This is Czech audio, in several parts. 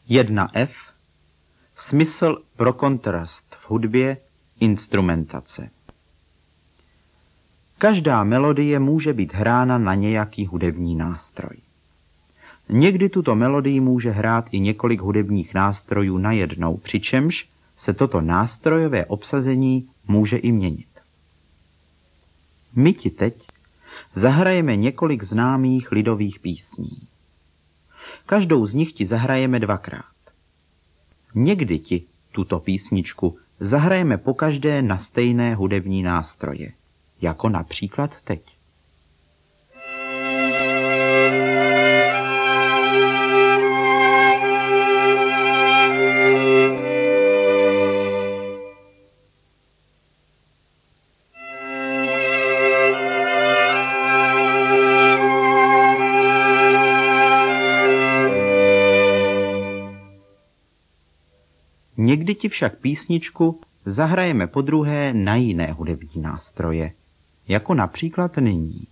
1F. Smysl pro kontrast v hudbě, instrumentace. Každá melodie může být hrána na nějaký hudební nástroj. Někdy tuto melodii může hrát i několik hudebních nástrojů najednou, přičemž se toto nástrojové obsazení může i měnit. My ti teď zahrajeme několik známých lidových písní. Každou z nich ti zahrajeme 2krát. Někdy ti tuto písničku zahrajeme pokaždé na stejné hudební nástroje, jako například teď. Někdy ti však písničku zahrajeme podruhé na jiné hudební nástroje, jako například nyní.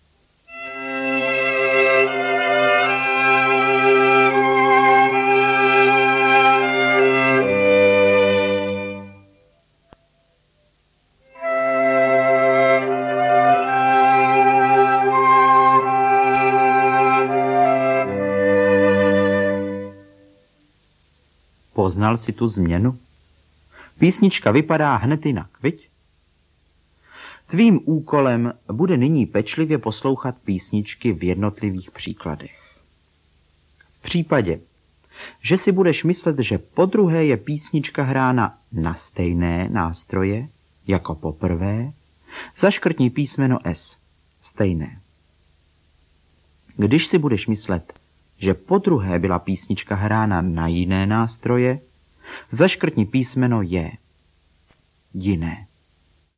Poznal jsi tu změnu? Písnička vypadá hned jinak, viď? Tvým úkolem bude nyní pečlivě poslouchat písničky v jednotlivých příkladech. V případě, že si budeš myslet, že podruhé je písnička hrána na stejné nástroje, jako poprvé, zaškrtni písmeno S, stejné. Když si budeš myslet, že podruhé byla písnička hrána na jiné nástroje, zaškrtni písmeno J, jiné.